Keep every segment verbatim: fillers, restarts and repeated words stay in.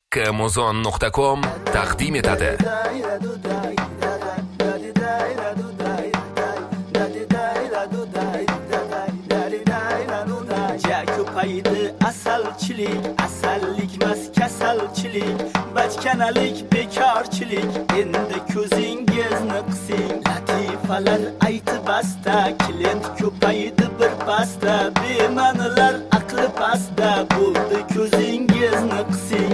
Amazon nuqta com taqdim etadi. Ko'paydi asalchilik, asallikmas kasalchilik, bachkanalik, bekorchilik. Endi ko'zingizni qising, latifalar aytib basta. Klient ko'paydi bir pasta, bema'nilar aqli pasta. Bo'ldi ko'zingizni qising.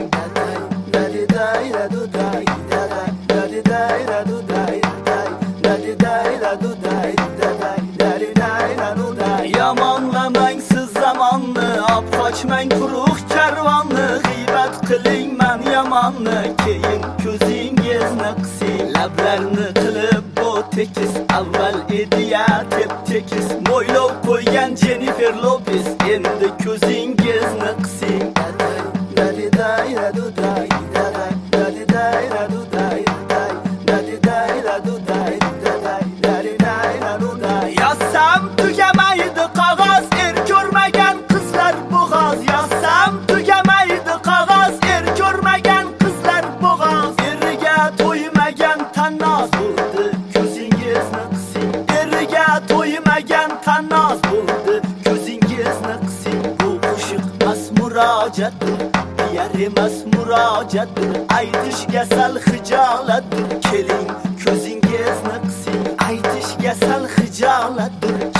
Yamonlamang siz zamonni, ob qochmang quruq karvonni. G'iybat qiling man yomonni, keyin ko'zingizni qising. Lablarni qilib bu tekis, avval ediya tep tekis. Mo'ylov qo'ygan Jennifer Lopez, endi ko'zingizni qising. Yazsam tugamaydi qog'oz, er ko'rmagan qizlar bo'g'oz. Yazsam tugamaydi qog'oz, er ko'rmagan qizlar bo'g'oz. Eriga to'ymagan tannoz bo'ldi, ko'zingizni qising. Eriga to'ymagan tannoz bo'ldi, ko'zingizni qising. Bu qo'shiq mas murojaatdir, biyar emas murojaatdir. Aytishga sal xijolatdir, keling ko'zingizni qising. Aytishga sal xijolatdir,